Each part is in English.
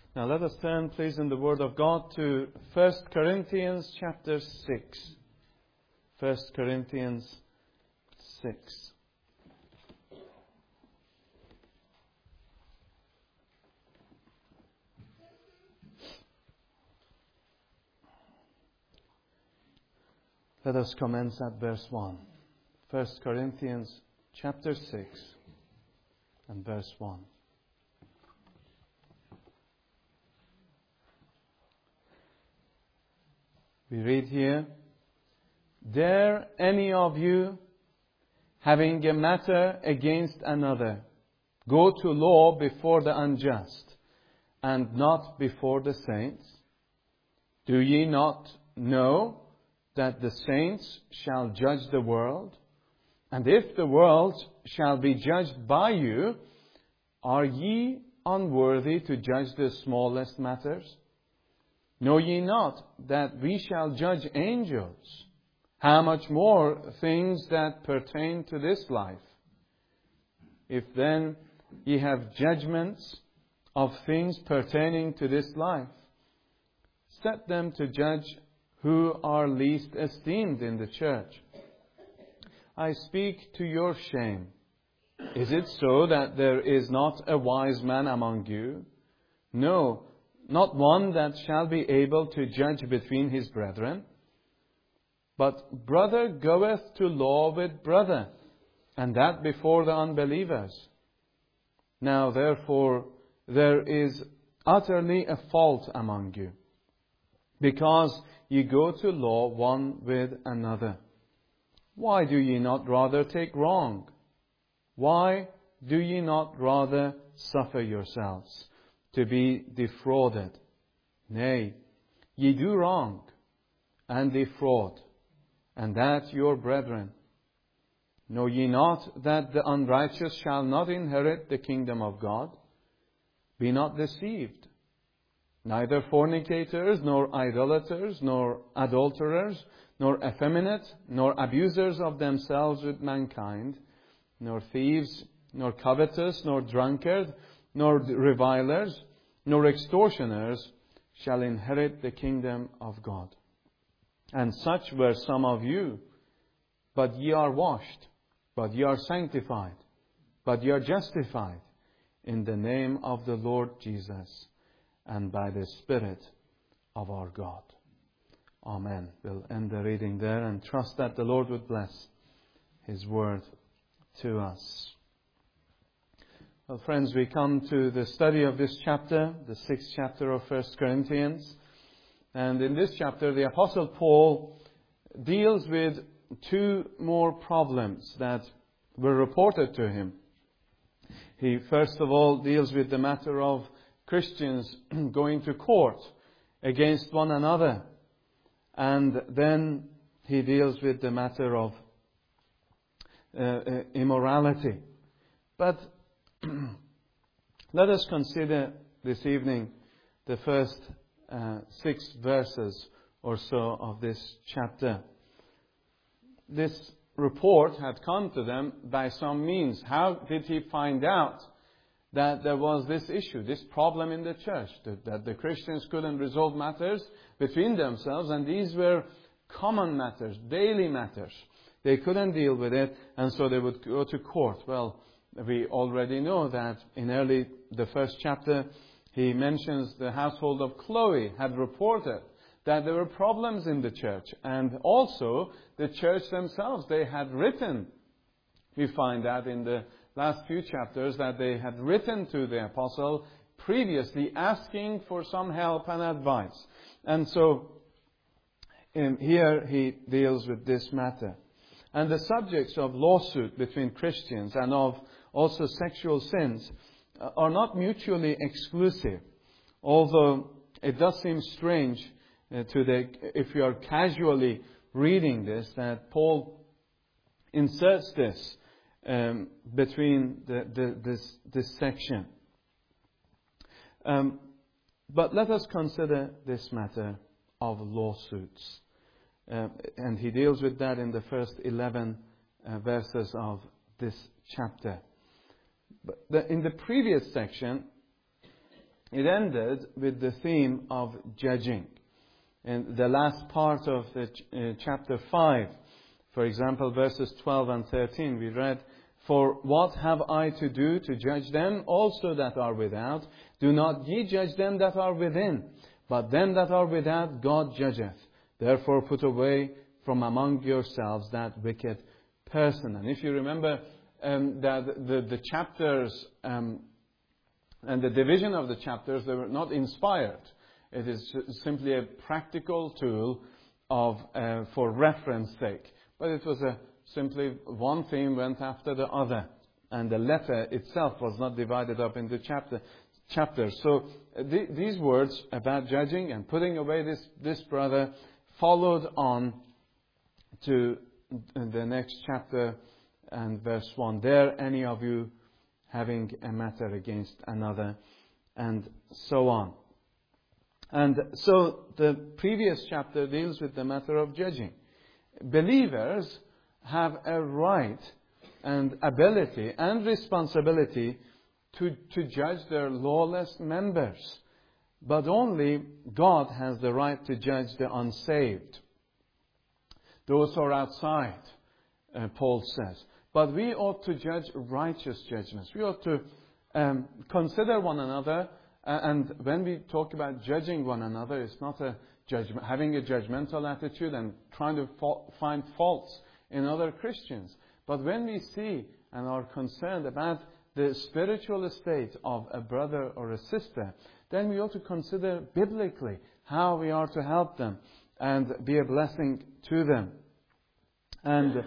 Now let us turn, please, in the Word of God to 1 Corinthians chapter 6. 1 Corinthians 6. Let us commence at verse 1. 1 Corinthians chapter 6 and verse 1. We read here, "Dare any of you, having a matter against another, go to law before the unjust, and not before the saints? Do ye not know that the saints shall judge the world? And if the world shall be judged by you, are ye unworthy to judge the smallest matters? Know ye not that we shall judge angels? How much more things that pertain to this life? If then ye have judgments of things pertaining to this life, set them to judge who are least esteemed in the church. I speak to your shame. Is it so that there is not a wise man among you? No, not one that shall be able to judge between his brethren. But brother goeth to law with brother, and that before the unbelievers. Now therefore there is utterly a fault among you, because ye go to law one with another. Why do ye not rather take wrong? Why do ye not rather suffer yourselves to be defrauded? Nay, ye do wrong, and defraud, and that your brethren. Know ye not that the unrighteous shall not inherit the kingdom of God? Be not deceived. Neither fornicators, nor idolaters, nor adulterers, nor effeminate, nor abusers of themselves with mankind, nor thieves, nor covetous, nor drunkard, nor revilers, nor extortioners shall inherit the kingdom of God. And such were some of you. But ye are washed, but ye are sanctified, but ye are justified in the name of the Lord Jesus, and by the Spirit of our God." Amen. We'll end the reading there and trust that the Lord would bless His word to us. Well, friends, we come to the study of this chapter, the 6th chapter of 1 Corinthians. And in this chapter, the Apostle Paul deals with two more problems that were reported to him. He first of all deals with the matter of Christians going to court against one another. And then he deals with the matter of immorality. But let us consider this evening the first 6 verses or so of this chapter. This report had come to them by some means. How did he find out that there was this issue, this problem in the church, that the Christians couldn't resolve matters between themselves, and these were common matters, daily matters. They couldn't deal with it, and so they would go to court. Well, we already know that in the first chapter, he mentions the household of Chloe had reported that there were problems in the church, and also the church themselves, they had written. We find that in the last few chapters that they had written to the apostle previously asking for some help and advice. And so here he deals with this matter. And the subjects of lawsuit between Christians and of also sexual sins are not mutually exclusive. Although it does seem strange if you are casually reading this, that Paul inserts this between this section. But let us consider this matter of lawsuits. And he deals with that in the first 11 verses of this chapter. But in the previous section, it ended with the theme of judging. In the last part of the chapter 5, for example, verses 12 and 13, we read, "For what have I to do to judge them also that are without? Do not ye judge them that are within. But them that are without God judgeth. Therefore put away from among yourselves that wicked person." And if you remember that the chapters and the division of the chapters, they were not inspired. It is simply a practical tool for reference sake. But it was simply one theme went after the other. And the letter itself was not divided up into chapters. So these words about judging and putting away this brother followed on to the next chapter and verse 1. "Dare any of you having a matter against another," and so on. And so the previous chapter deals with the matter of judging. Believers have a right and ability and responsibility to judge their lawless members. But only God has the right to judge the unsaved. Those who are outside, Paul says. But we ought to judge righteous judgments. We ought to consider one another. And when we talk about judging one another, it's not having a judgmental attitude and trying to find faults in other Christians. But when we see and are concerned about the spiritual state of a brother or a sister, then we ought to consider biblically how we are to help them and be a blessing to them. And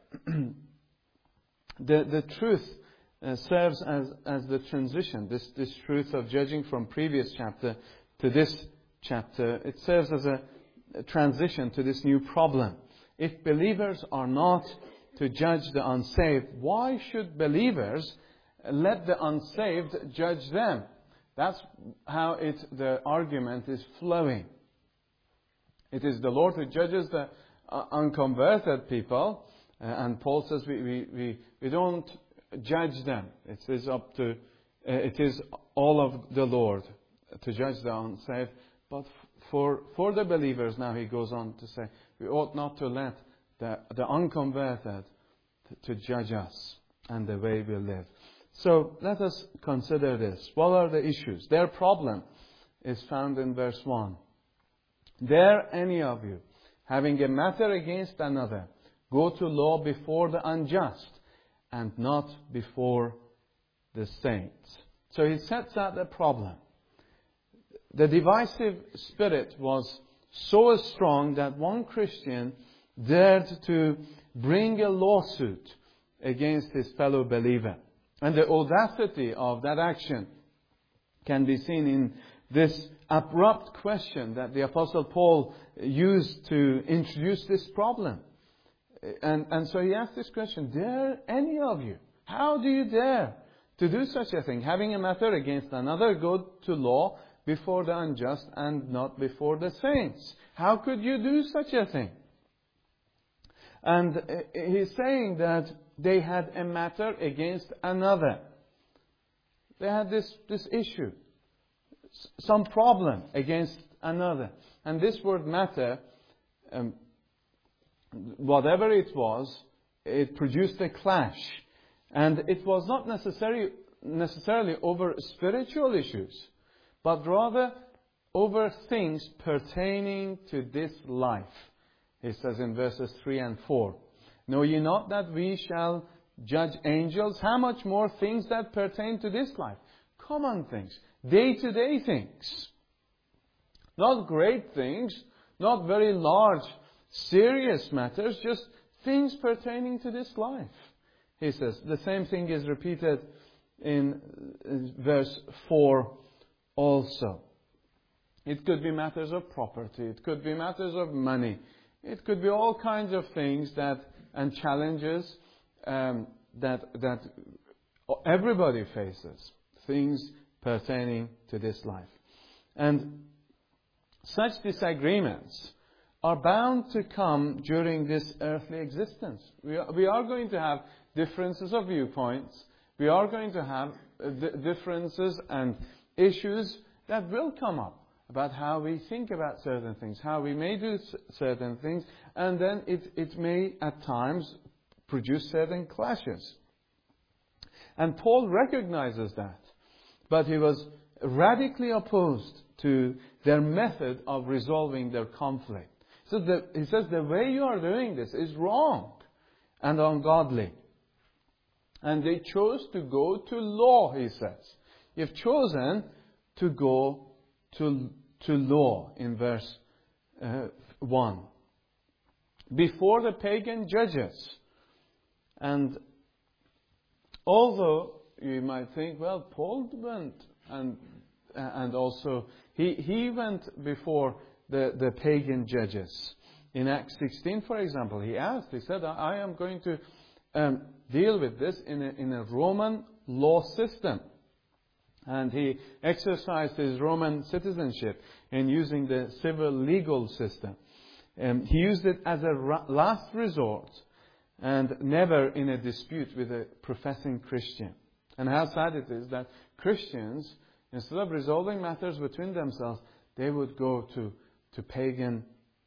the truth serves as the transition, this truth of judging from previous chapter to this chapter. It serves as a transition to this new problem. If believers are not to judge the unsaved, why should believers let the unsaved judge them? That's how the argument is flowing. It is the Lord who judges the unconverted people, and Paul says we don't judge them. It is all of the Lord to judge the unsaved. But for the believers, now he goes on to say, we ought not to let the unconverted to judge us and the way we live. So let us consider this. What are the issues? Their problem is found in verse 1. "Dare any of you, having a matter against another, go to law before the unjust, and not before the saints." So he sets out the problem. The divisive spirit was so strong that one Christian dared to bring a lawsuit against his fellow believer. And the audacity of that action can be seen in this abrupt question that the Apostle Paul used to introduce this problem. And so he asked this question, "Dare any of you? How do you dare to do such a thing? Having a matter against another, go to law before the unjust and not before the saints." How could you do such a thing? And he's saying that they had a matter against another. They had this issue, some problem against another. And this word matter, whatever it was, it produced a clash. And it was not necessarily over spiritual issues, but rather over things pertaining to this life. He says in verses 3 and 4, "Know ye not that we shall judge angels? How much more things that pertain to this life?" Common things, day-to-day things. Not great things, not very large, serious matters, just things pertaining to this life. He says, the same thing is repeated in verse 4 also. It could be matters of property, it could be matters of money, it could be all kinds of things and challenges that everybody faces. Things pertaining to this life. And such disagreements are bound to come during this earthly existence. We are going to have differences of viewpoints. We are going to have differences and issues that will come up about how we think about certain things, how we may do certain things, and then it may at times produce certain clashes. And Paul recognizes that, but he was radically opposed to their method of resolving their conflict. So he says the way you are doing this is wrong and ungodly. And they chose to go to law, he says. You've chosen to go to law in verse 1. Before the pagan judges. And although you might think, well, Paul went and also he went before the pagan judges. In Acts 16, for example, he said, I am going to deal with this in a Roman law system. And he exercised his Roman citizenship in using the civil legal system. He used it as a last resort and never in a dispute with a professing Christian. And how sad it is that Christians, instead of resolving matters between themselves, they would go to pagan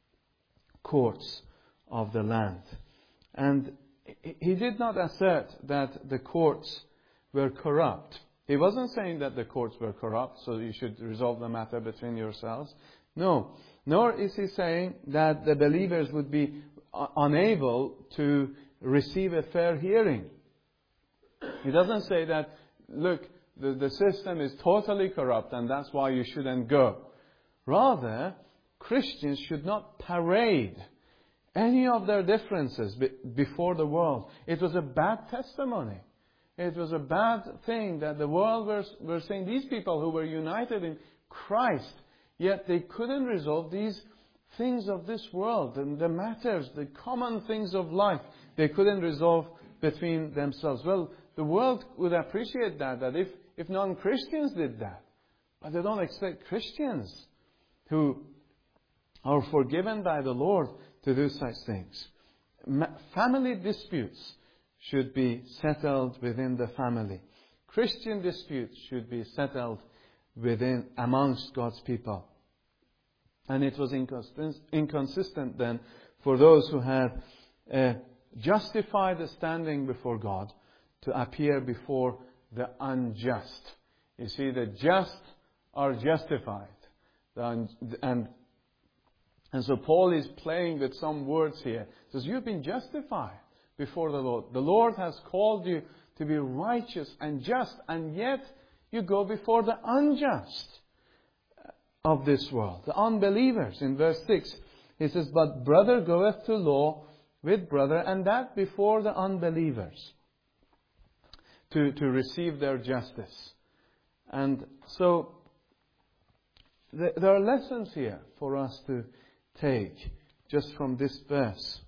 courts of the land. And he did not assert that the courts were corrupt. He wasn't saying that the courts were corrupt, so you should resolve the matter between yourselves. No. Nor is he saying that the believers would be unable to receive a fair hearing. He doesn't say that, look, the system is totally corrupt and that's why you shouldn't go. Rather, Christians should not parade any of their differences before the world. It was a bad testimony. It was a bad thing that the world were saying these people who were united in Christ, yet they couldn't resolve these things of this world and the matters, the common things of life. They couldn't resolve between themselves. Well, the world would appreciate that if non-Christians did that. But they don't expect Christians who are forgiven by the Lord to do such things. Family disputes should be settled within the family. Christian disputes should be settled amongst God's people. And it was inconsistent then for those who had justified the standing before God to appear before the unjust. You see, the just are justified. And so Paul is playing with some words here. He says, you've been justified before the Lord. The Lord has called you to be righteous and just, and yet you go before the unjust of this world, the unbelievers. In verse 6, he says, but brother goeth to law with brother, and that before the unbelievers, to receive their justice. And so there are lessons here for us to take just from this verse.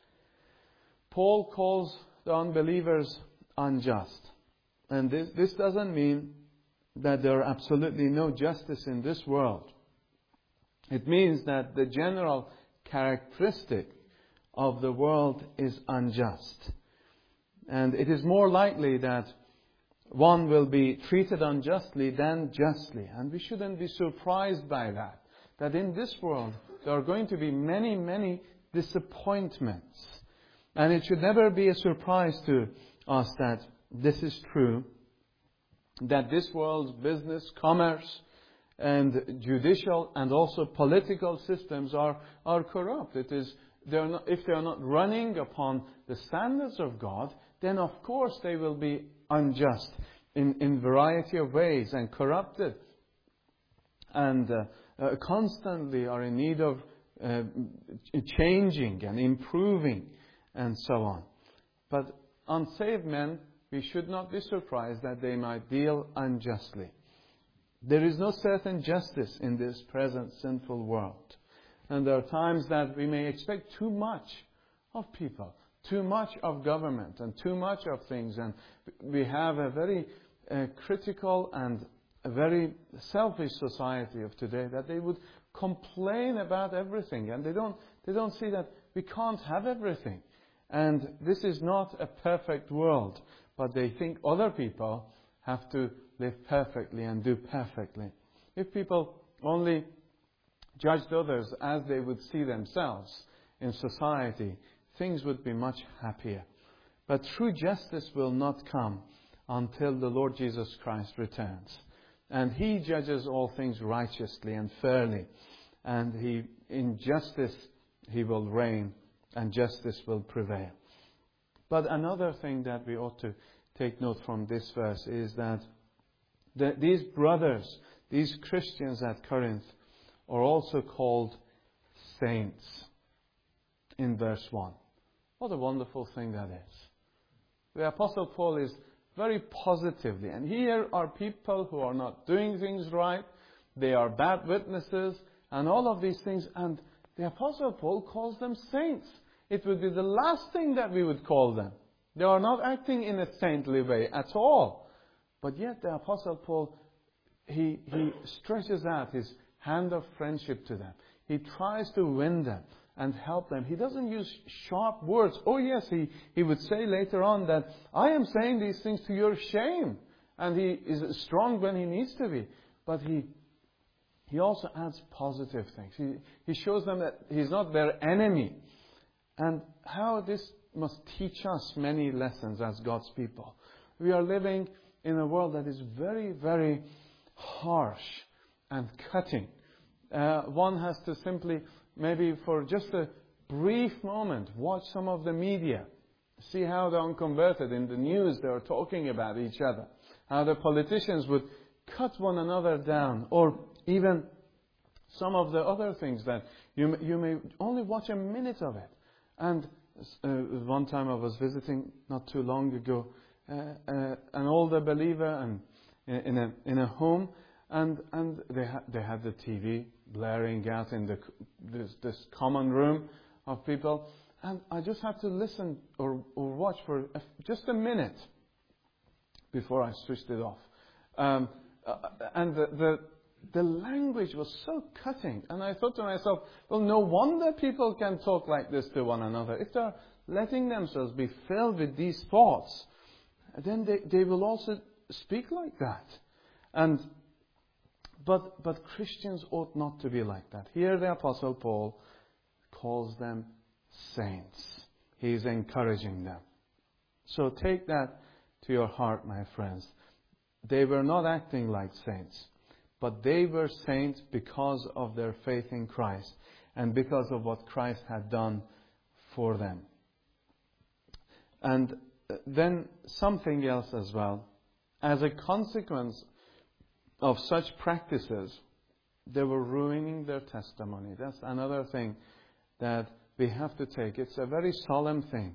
Paul calls the unbelievers unjust. And this doesn't mean that there are absolutely no justice in this world. It means that the general characteristic of the world is unjust. And it is more likely that one will be treated unjustly than justly. And we shouldn't be surprised by that. That in this world there are going to be many, many disappointments. And it should never be a surprise to us that this is true. That this world's business, commerce, and judicial and also political systems are corrupt. If they are not running upon the standards of God, then of course they will be unjust in variety of ways and corrupted, and constantly are in need of changing and improving and so on. But unsaved men, we should not be surprised that they might deal unjustly. There is no certain justice in this present sinful world. And there are times that we may expect too much of people, too much of government, and too much of things. And we have a very critical and a very selfish society of today, that they would complain about everything. And they don't see that we can't have everything. And this is not a perfect world, but they think other people have to live perfectly and do perfectly. If people only judged others as they would see themselves in society, things would be much happier. But true justice will not come until the Lord Jesus Christ returns. And He judges all things righteously and fairly. And in justice He will reign, and justice will prevail. But another thing that we ought to take note from this verse is that these brothers, these Christians at Corinth, are also called saints in verse 1. What a wonderful thing that is. The Apostle Paul is very positively, and here are people who are not doing things right, they are bad witnesses, and all of these things, and the Apostle Paul calls them saints. It would be the last thing that we would call them. They are not acting in a saintly way at all. But yet the Apostle Paul, he stretches out his hand of friendship to them. He tries to win them and help them. He doesn't use sharp words. Oh yes, he would say later on that I am saying these things to your shame. And he is strong when he needs to be. But he also adds positive things. He shows them that he's not their enemy. And how this must teach us many lessons as God's people. We are living in a world that is very, very harsh and cutting. One has to simply, maybe for just a brief moment, watch some of the media. See how the unconverted in the news, they are talking about each other. How the politicians would cut one another down. Or even some of the other things that you may only watch a minute of it. And one time I was visiting not too long ago an older believer and in a home, and they had the TV blaring out in this common room of people, and I just had to listen or watch for just a minute before I switched it off. And the language was so cutting, and I thought to myself, well, no wonder people can talk like this to one another. If they're letting themselves be filled with these thoughts, then they will also speak like that. But Christians ought not to be like that. Here the Apostle Paul calls them saints. He is encouraging them. So take that to your heart, my friends. They were not acting like saints, but they were saints because of their faith in Christ and because of what Christ had done for them. And then something else as well. As a consequence of such practices, they were ruining their testimony. That's another thing that we have to take. It's a very solemn thing.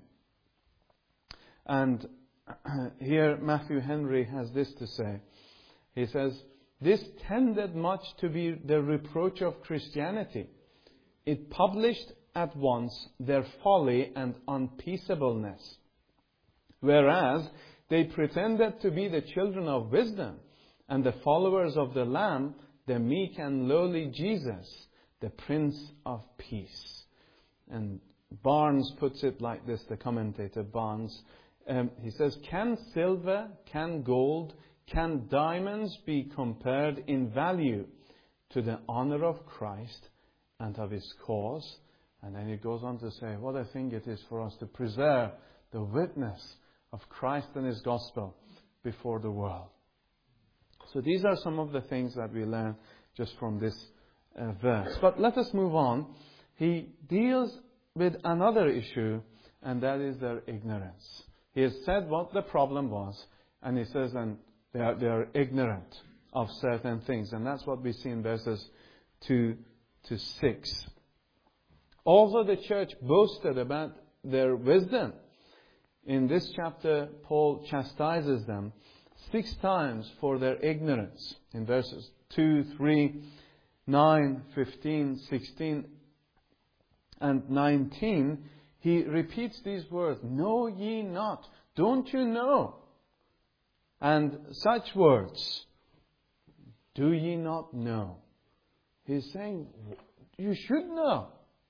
And here Matthew Henry has this to say. He says, this tended much to be the reproach of Christianity. It published at once their folly and unpeaceableness. Whereas they pretended to be the children of wisdom and the followers of the Lamb, the meek and lowly Jesus, the Prince of Peace. And Barnes puts it like this, the commentator Barnes. He says, can silver, can gold, can diamonds be compared in value to the honor of Christ and of His cause? And then he goes on to say, what a thing it is for us to preserve the witness of Christ and His gospel before the world. So these are some of the things that we learn just from this verse. But let us move on. He deals with another issue, and that is their ignorance. He has said what the problem was, and he says, and they are ignorant of certain things. And that's what we see in verses 2 to 6. Also the church boasted about their wisdom. In this chapter, Paul chastises them 6 times for their ignorance. In verses 2, 3, 9, 15, 16, and 19, he repeats these words, know ye not, don't you know? And such words, do ye not know? He's saying, you should know.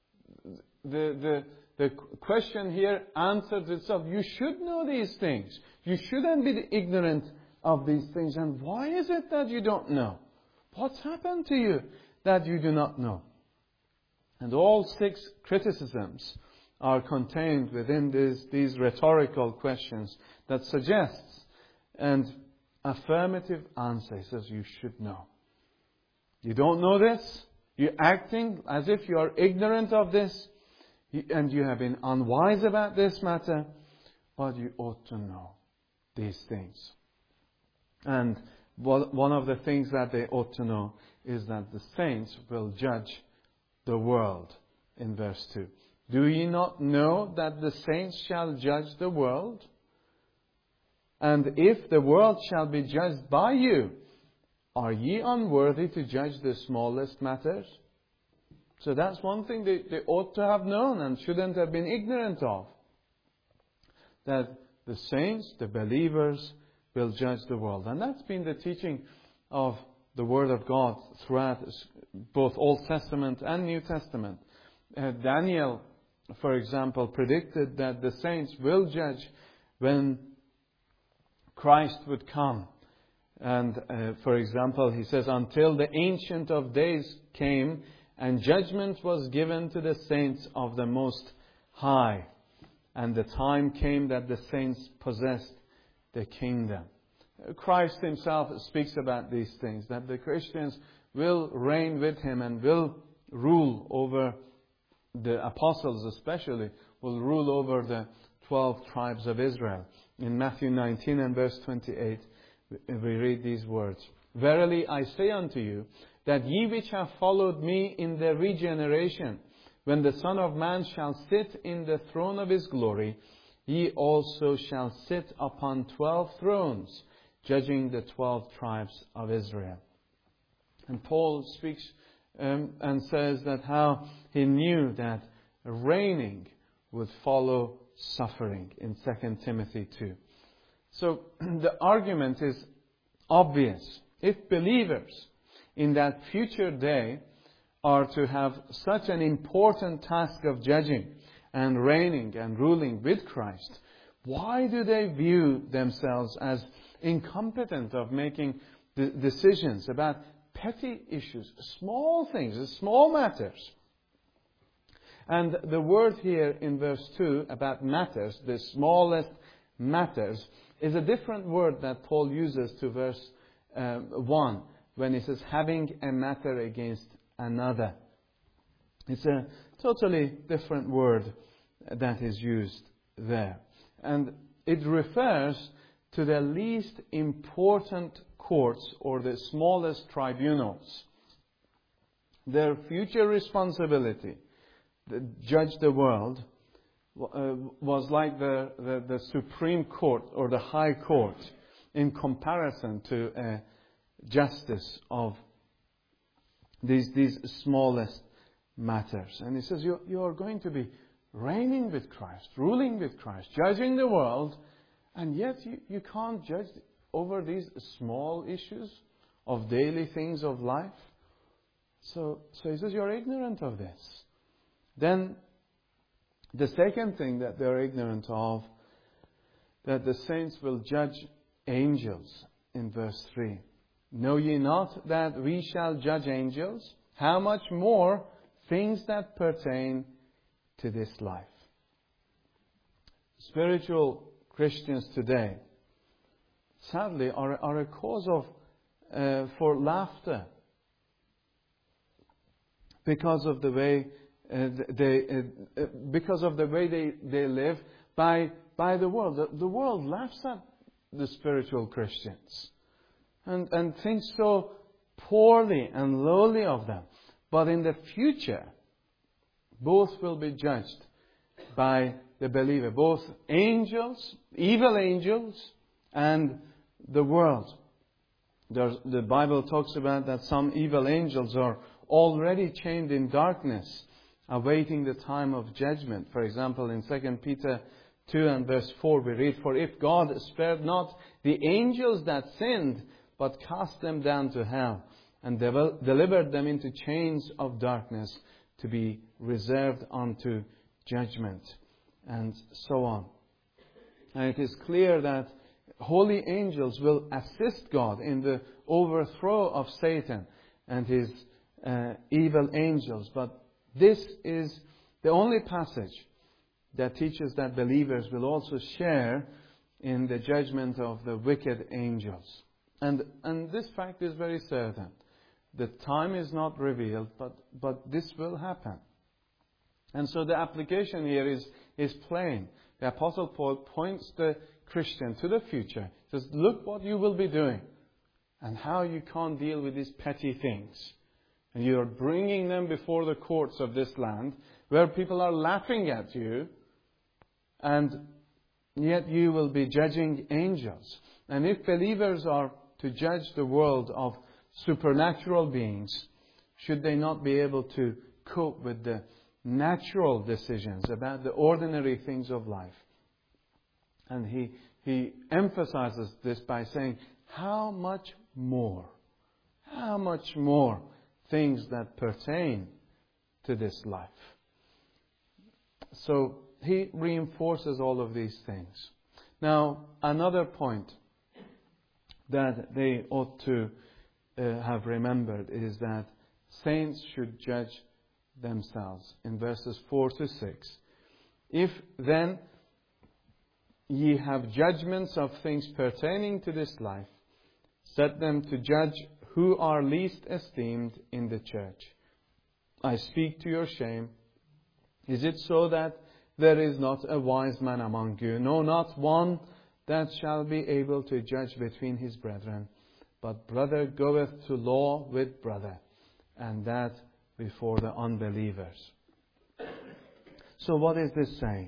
The question here answers itself. You should know these things. You shouldn't be ignorant of these things. And why is it that you don't know? What's happened to you that you do not know? And all 6 criticisms are contained within these rhetorical questions that suggests an affirmative answer. He says, you should know. You don't know this? You're acting as if you are ignorant of this, and you have been unwise about this matter, but you ought to know these things. And one of the things that they ought to know is that the saints will judge the world, in verse 2. Do ye not know that the saints shall judge the world? And if the world shall be judged by you, are ye unworthy to judge the smallest matters? So that's one thing they ought to have known and shouldn't have been ignorant of. That the saints, the believers, will judge the world. And that's been the teaching of the Word of God throughout both Old Testament and New Testament. Daniel, for example, predicted that the saints will judge when Christ would come. And for example, he says, until the Ancient of Days came and judgment was given to the saints of the Most High. And the time came that the saints possessed the kingdom. Christ himself speaks about these things, that the Christians will reign with him and will rule over, the apostles especially, will rule over the 12 tribes of Israel. In Matthew 19 and verse 28, we read these words. Verily I say unto you, that ye which have followed me in the regeneration, when the Son of Man shall sit in the throne of his glory, ye also shall sit upon 12 thrones, judging the 12 tribes of Israel. And Paul speaks and says that how he knew that reigning would follow suffering in 2 Timothy 2. So the argument is obvious. If believers in that future day are to have such an important task of judging and reigning and ruling with Christ, why do they view themselves as incompetent of making decisions about petty issues, small things, small matters? And the word here in verse 2 about matters, the smallest matters, is a different word that Paul uses to verse 1 when he says having a matter against another. It's a totally different word that is used there. And it refers to the least important courts or the smallest tribunals. Their future responsibility to judge the world was like the Supreme Court or the High Court in comparison to a justice of these smallest matters. And he says you are going to be reigning with Christ, ruling with Christ, judging the world, and yet you can't judge over these small issues of daily things of life. So he says you're ignorant of this. Then the second thing that they're ignorant of, that the saints will judge angels in verse 3. Know ye not that we shall judge angels? How much more things that pertain to this life? Spiritual Christians today, sadly, are a cause of for laughter because of the way they live by the world. The world laughs at the spiritual Christians and thinks so poorly and lowly of them. But in the future, both will be judged by the believer. Both angels, evil angels, and the world. The Bible talks about that some evil angels are already chained in darkness, awaiting the time of judgment. For example, in 2 Peter 2 and verse 4 we read, For if God spared not the angels that sinned, but cast them down to hell, and delivered them into chains of darkness to be reserved unto judgment, and so on. And it is clear that holy angels will assist God in the overthrow of Satan and his evil angels. But this is the only passage that teaches that believers will also share in the judgment of the wicked angels. And this fact is very certain. The time is not revealed, but this will happen. And so the application here is plain. The Apostle Paul points the Christian to the future. He says, look what you will be doing and how you can't deal with these petty things. And you are bringing them before the courts of this land where people are laughing at you, and yet you will be judging angels. And if believers are to judge the world of supernatural beings, should they not be able to cope with the natural decisions about the ordinary things of life? And he emphasizes this by saying, how much more things that pertain to this life. So he reinforces all of these things. Now, another point that they ought to have remembered is that saints should judge themselves. In verses 4 to 6. If then ye have judgments of things pertaining to this life, set them to judge who are least esteemed in the church. I speak to your shame. Is it so that there is not a wise man among you? No, not one that shall be able to judge between his brethren. But brother goeth to law with brother, and that before the unbelievers. So what is this saying?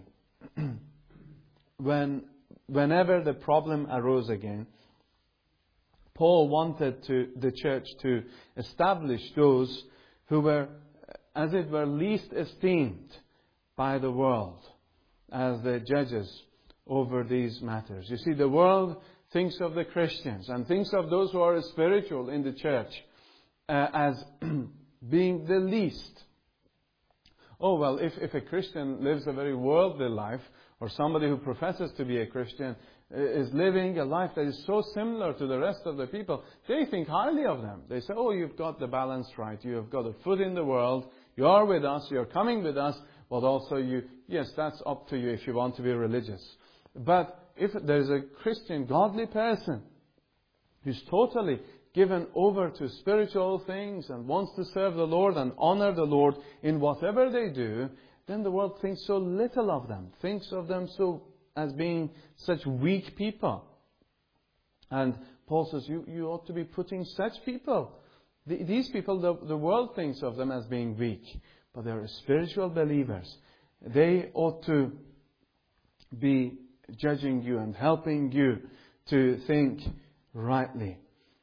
Whenever the problem arose again, Paul wanted the church to establish those who were, as it were, least esteemed by the world as the judges over these matters. You see, the world thinks of the Christians and thinks of those who are spiritual in the church as being the least. Oh, well, if a Christian lives a very worldly life, or somebody who professes to be a Christian is living a life that is so similar to the rest of the people, they think highly of them. They say, oh, you've got the balance right. You have got a foot in the world. You are with us. You're coming with us. But also yes, that's up to you if you want to be religious. But if there's a Christian, godly person who's totally given over to spiritual things and wants to serve the Lord and honor the Lord in whatever they do, then the world thinks so little of them, thinks of them so as being such weak people. And Paul says, you ought to be putting such people. These people, the world thinks of them as being weak, but they're spiritual believers. They ought to be judging you and helping you to think rightly.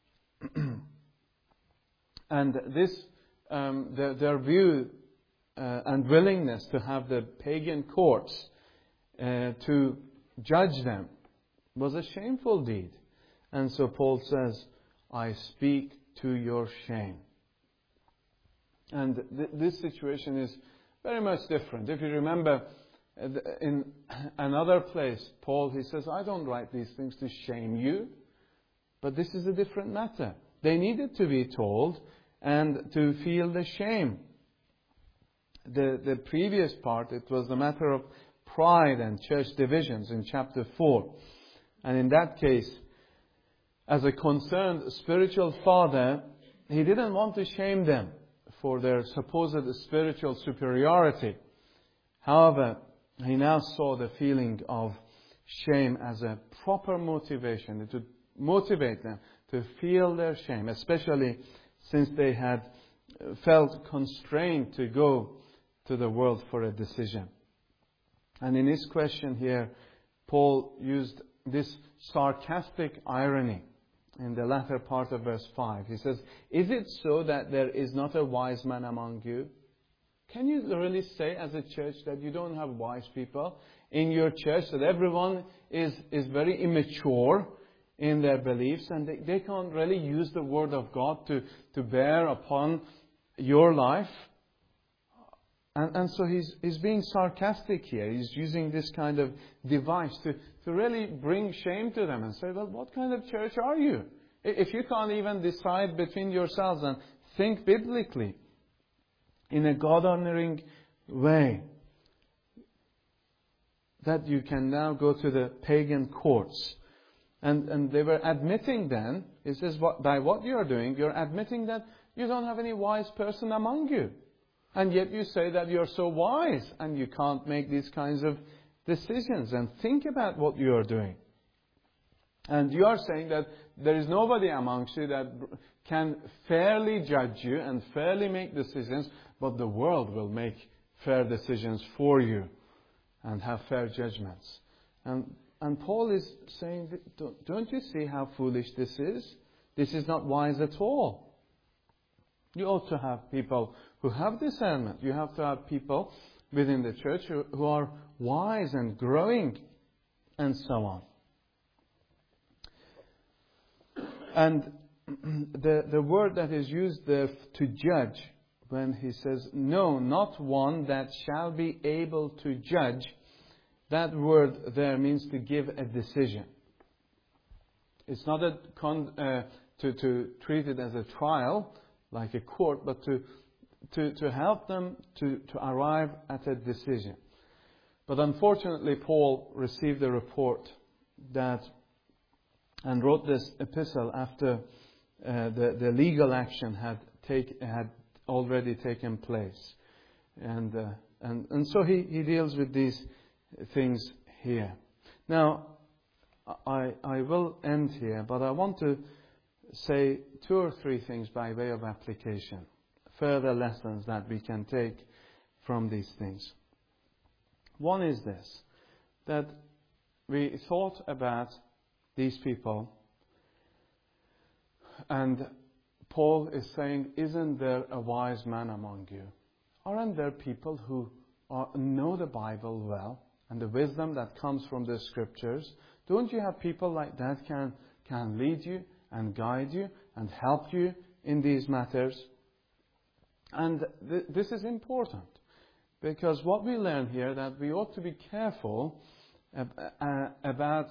And this, their view and willingness to have the pagan courts to judge them was a shameful deed. And so Paul says, I speak to your shame. And this situation is very much different. If you remember, in another place, Paul, he says, I don't write these things to shame you. But this is a different matter. They needed to be told and to feel the shame. The previous part, it was the matter of pride and church divisions in chapter 4. And in that case, as a concerned spiritual father, he didn't want to shame them for their supposed spiritual superiority. However, he now saw the feeling of shame as a proper motivation to motivate them to feel their shame, especially since they had felt constrained to go to the world for a decision. And in his question here, Paul used this sarcastic irony in the latter part of verse 5. He says, is it so that there is not a wise man among you? Can you really say as a church that you don't have wise people in your church, that everyone is very immature in their beliefs and they can't really use the Word of God to bear upon your life? And so he's being sarcastic here. He's using this kind of device to really bring shame to them and say, well, what kind of church are you? If you can't even decide between yourselves and think biblically in a God-honoring way. That you can now go to the pagan courts. And they were admitting then, it says, by what you are doing, you're admitting that you don't have any wise person among you. And yet you say that you're so wise and you can't make these kinds of decisions and think about what you are doing. And you are saying that there is nobody amongst you that can fairly judge you and fairly make decisions, but the world will make fair decisions for you and have fair judgments. And Paul is saying, don't you see how foolish this is? This is not wise at all. You ought to have people who have discernment. You have to have people within the church who are wise and growing and so on. And the word that is used there to judge, when he says, no, not one that shall be able to judge, that word there means to give a decision. It's not to treat it as a trial, like a court, but to help them to arrive at a decision. But unfortunately, Paul received a report and wrote this epistle after the legal action had already taken place. And so he deals with these things here. Now, I will end here, but I want to say 2 or 3 things by way of application. Further lessons that we can take from these things. One is this, that we thought about these people, and Paul is saying, isn't there a wise man among you? Aren't there people who know the Bible well and the wisdom that comes from the Scriptures? Don't you have people like that can lead you and guide you and help you in these matters? And this is important, because what we learn here, that we ought to be careful about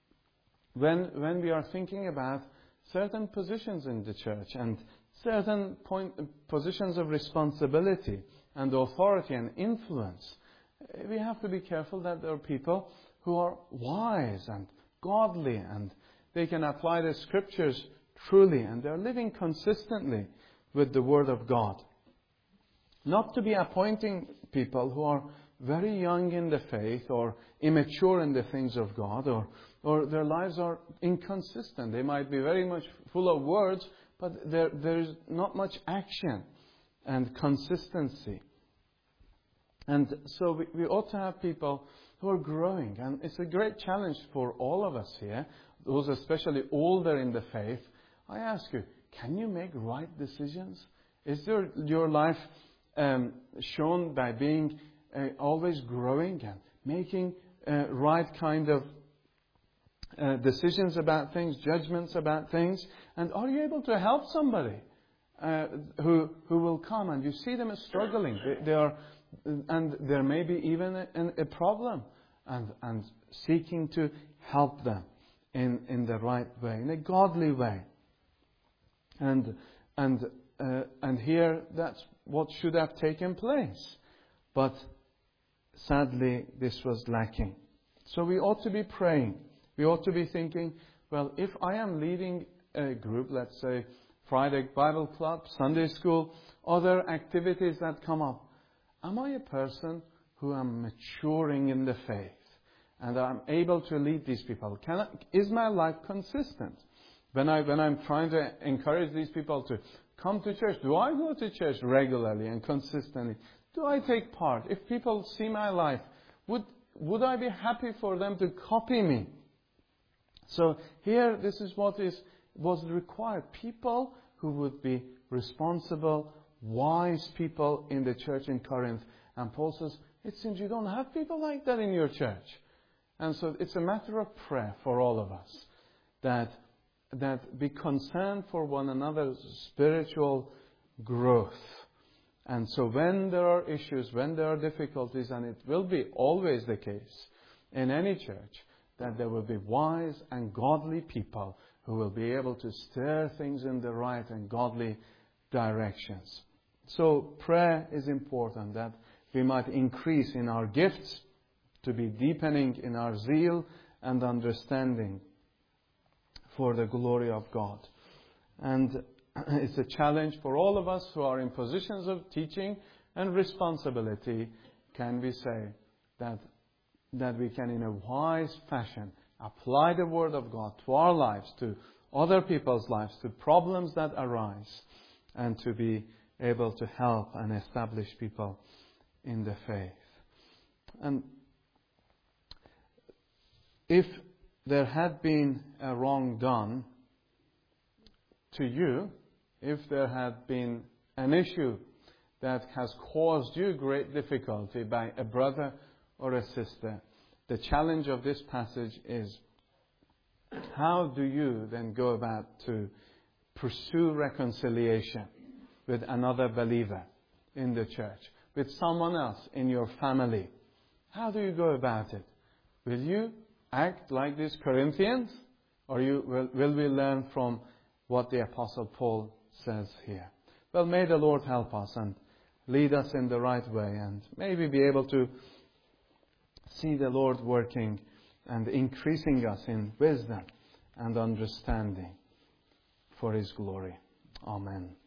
when we are thinking about certain positions in the church and certain positions of responsibility and authority and influence. We have to be careful that there are people who are wise and godly and they can apply the Scriptures truly and they're living consistently with the Word of God. Not to be appointing people who are very young in the faith or immature in the things of God, or their lives are inconsistent. They might be very much full of words, but there is not much action and consistency. And so we ought to have people who are growing. And it's a great challenge for all of us here, those especially older in the faith. I ask you, can you make right decisions? Is your life shown by being always growing and making right kind of decisions about things, judgments about things? And are you able to help somebody who will come and you see them as struggling? They are, and there may be even a problem, and seeking to help them in the right way, in a godly way. And here that's what should have taken place. But sadly, this was lacking. So we ought to be praying. We ought to be thinking, well, if I am leading a group, let's say Friday Bible Club, Sunday School, other activities that come up, am I a person who am maturing in the faith? And I'm able to lead these people? Is my life consistent? When I'm trying to encourage these people to come to church, do I go to church regularly and consistently? Do I take part? If people see my life, would I be happy for them to copy me? So here, this is what was required. People who would be responsible, wise people in the church in Corinth. And Paul says, it seems you don't have people like that in your church. And so it's a matter of prayer for all of us, that be concerned for one another's spiritual growth. And so when there are issues, when there are difficulties, and it will be always the case in any church, that there will be wise and godly people who will be able to steer things in the right and godly directions. So prayer is important, that we might increase in our gifts, to be deepening in our zeal and understanding for the glory of God. And it's a challenge for all of us who are in positions of teaching and responsibility. Can we say that we can, in a wise fashion, apply the Word of God to our lives, to other people's lives, to problems that arise, and to be able to help and establish people in the faith. And if there had been a wrong done to you, if there had been an issue that has caused you great difficulty by a brother or a sister, the challenge of this passage is, how do you then go about to pursue reconciliation with another believer in the church, with someone else in your family? How do you go about it? Will you act like these Corinthians, or will we learn from what the Apostle Paul says here? Well, may the Lord help us and lead us in the right way, and maybe be able to see the Lord working and increasing us in wisdom and understanding for His glory. Amen.